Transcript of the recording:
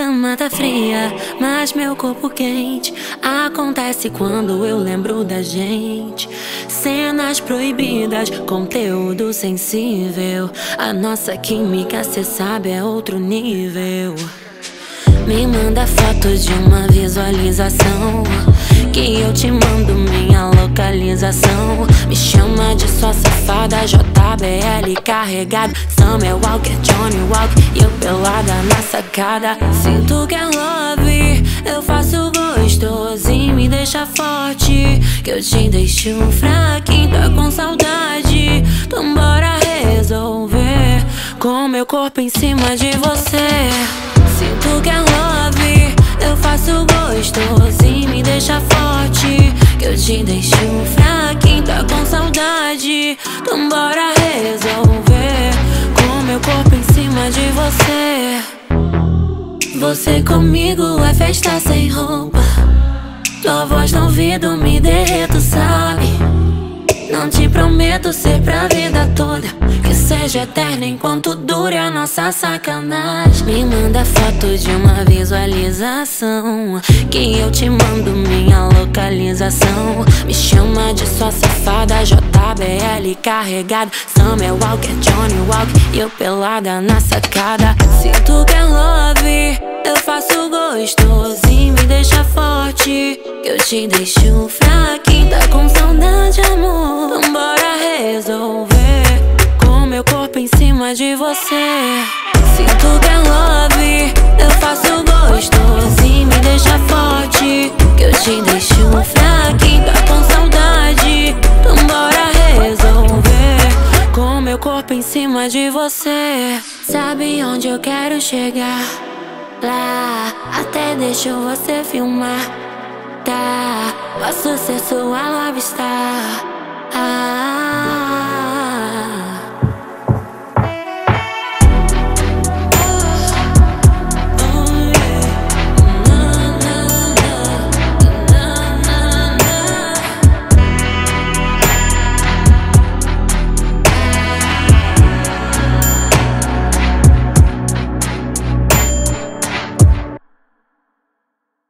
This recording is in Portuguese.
cama tá fria, mas meu corpo quente. Acontece quando eu lembro da gente. Cenas proibidas, conteúdo sensível. A nossa química, cê sabe, é outro nível. Me manda fotos de uma visualização, que eu te mando minha localização. Me chama de sua safada, JBL carregado. Summer Walker, Johnny Walker e eu pelada na sacada. Sinto que é love, eu faço gostoso e me deixa forte, que eu te deixo fraquinho, tá com saudade. Então bora resolver, com meu corpo em cima de você. Sinto que é love, eu faço gostoso e me deixa forte, que eu te deixo fraquinho, tá com saudade. Então bora resolver, com meu corpo em cima de você. Você comigo é festa sem roupa, tua voz no ouvido me derreto, sabe? Não te prometo ser pra vida toda, que seja eterna enquanto dure a nossa sacanagem. Me manda fotos de uma visualização, que eu te mando minha localização. Me chama de sua safada, JBL carregado. Summer Walker, Johnny Walker e eu pelada na sacada. Sinto que é love, eu faço gostoso e me deixa forte, que eu te deixo fraquinho, tá com saudade, amor. Então bora resolver, com meu corpo em cima de você. Sinto que é love, eu faço gostoso e me deixa forte, que eu te deixo fraquinho, tá com saudade. Então bora resolver, com meu corpo em cima de você. Sabe onde eu quero chegar? Lá, até deixo você filmar, tá? Posso ser sua love star.